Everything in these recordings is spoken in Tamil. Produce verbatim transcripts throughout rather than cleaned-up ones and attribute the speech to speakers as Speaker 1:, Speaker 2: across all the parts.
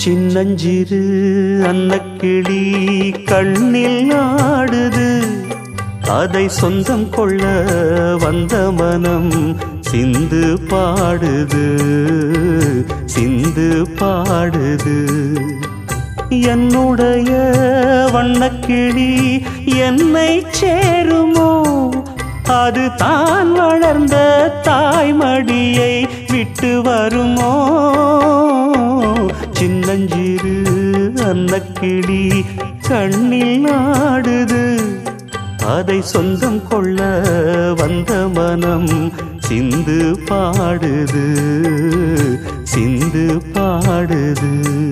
Speaker 1: சின்னஞ்சிறு அன்னக்கிளி கண்ணில் ஆடுது, அதை சொந்தம் கொள்ள வந்த மனம் சிந்து பாடுது, சிந்து பாடுது. என்னுடைய வண்ணக்கிளி என்னை சேருமோ, அது தான் வளர்ந்த தாய்மடியை விட்டு வருமோ. சின்னஞ்சிறு அன்னக்கிளி கண்ணில் ஆடுது, அதை சொந்தம் கொள்ள வந்த மனம் சிந்து பாடுது, சிந்து பாடுது.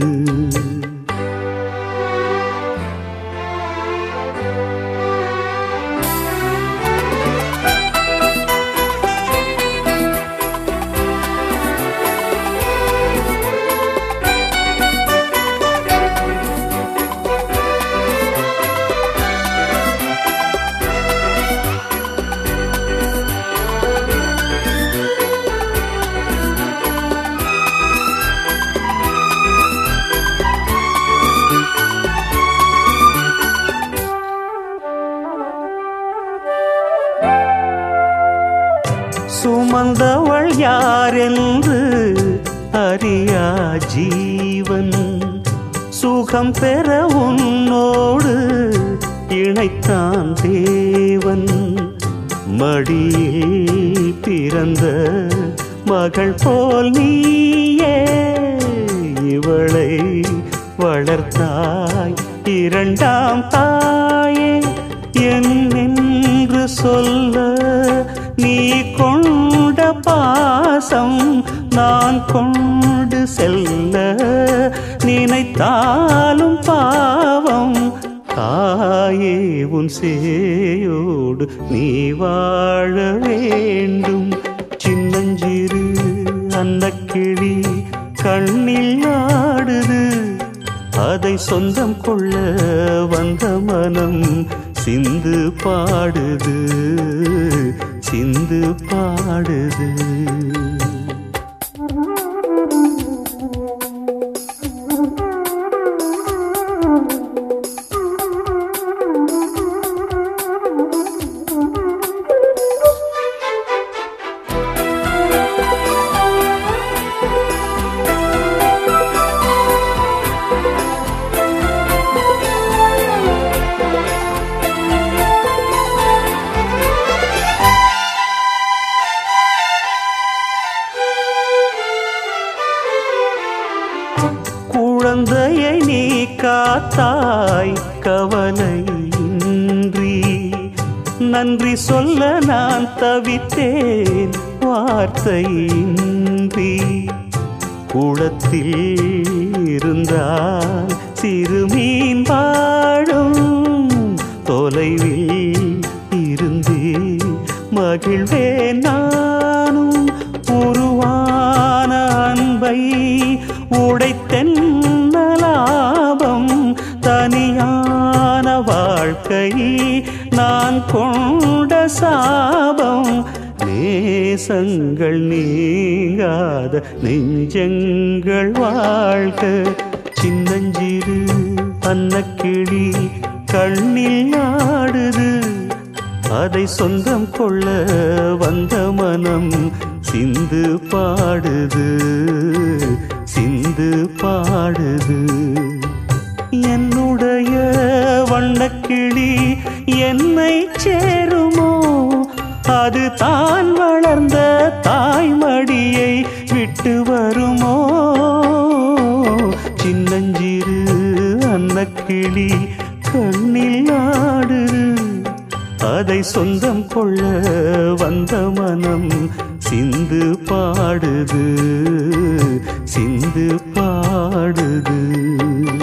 Speaker 1: சுமந்தவள் யாரென்று அறியா ஜீவன், சுகம் பெற உன்னோடு இணைத்தான் தேவன். மடியில் பிறந்த மகள் போல் நீயே இவளை வளர்த்தாய் இரண்டாம் தாயே. என்னென்று சொல்ல நீ கொண்ட பாசம் நான் கொண்டு செல்ல நினைத்தாலும் பாவம். தாயே உன் சேயோடு நீ வாழ வேண்டும். சின்னஞ்சிறு அன்னக்கிளி கண்ணில் ஆடுது, அதை சொந்தம் கொள்ள வந்த மனம் சிந்து பாடுது, சிந்து பாடுது. குழந்தையை நீ காத்தாய் கவலையின்றி, நன்றி சொல்ல நான் தவித்தேன் வார்த்தையின்றி. குளத்தில் இருந்தால் சிறுமீன் வாழும், தொலைவில் இருந்து மகிழ்வேன் நானும். உருவான அன்பை உடைத்தென்ன லாபம், தனியான வாழ்க்கை நான் கொண்ட சாபம். நேசங்கள் நீங்காத நெஞ்சங்கள் வாழ்க. சின்னஞ்சிறு அன்னக்கிளி கண்ணில் ஆடுது, அதை சொந்தம் கொள்ள வந்த மனம் சிந்து பாடுது, சிந்து பாடுது. என்னுடைய வண்ணக்கிளி என்னை சேருமோ, அது தான் வளர்ந்த தாய்மடியை விட்டு வருமோ. சின்னஞ்சிறு அன்னக்கிளி கண்ணில் ஆடுது, அதை சொந்தம் கொள்ள வந்த மனம் சிந்து பாடுது, சிந்து பாடுது.